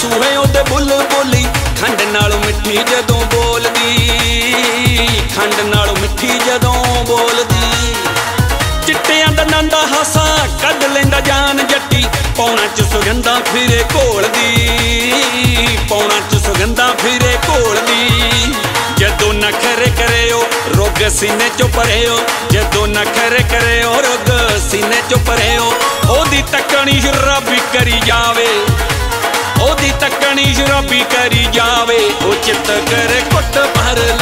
ਸੂਹੇ ਉਹਦੇ ਬੁਲਬੁਲੀ ਖੰਡ ਨਾਲੋਂ ਮਿੱਠੀ ਜਦੋਂ ਬੋਲਦੀ, ਖੰਡ ਨਾਲੋਂ ਮਿੱਠੀ ਜਦੋਂ ਬੋਲਦੀ। ਚਿੱਟਿਆਂ ਦਾ ਨੰਦਾ ਹਾਸਾ ਕੱਢ ਲੈਂਦਾ ਜਾਨ ਜੱਟੀ, ਪੌਣਾ ਚ ਸੁਗੰਧਾਂ ਫਿਰੇ ਘੋਲਦੀ, ਪੌਣਾ ਚ ਸੁਗੰਧਾਂ ਫਿਰੇ ਘੋਲਦੀ। ਜਦੋਂ ਨਖਰੇ ਕਰਿਓ ਰੁੱਗ ਸੀਨੇ ਚੋਂ ਭਰਿਓ, ਜਦੋਂ ਨਖਰੇ ਕਰਿਓ ਰੁੱਗ ਸੀਨੇ ਚੋਂ ਭਰਿਓ। ਉਹਦੀ ਤੱਕਣੀ ਸ਼ਰਾਬੀ ਕਰੀ ਜਾਵੇ, ਉਹਦੀ ਤੱਕਣੀ ਸ਼ਰਾਬੀ ਕਰੀ ਜਾਵੇ। ਉਹ ਚਿੱਤ ਕਰੇ ਕੁੱਟ ਭਰ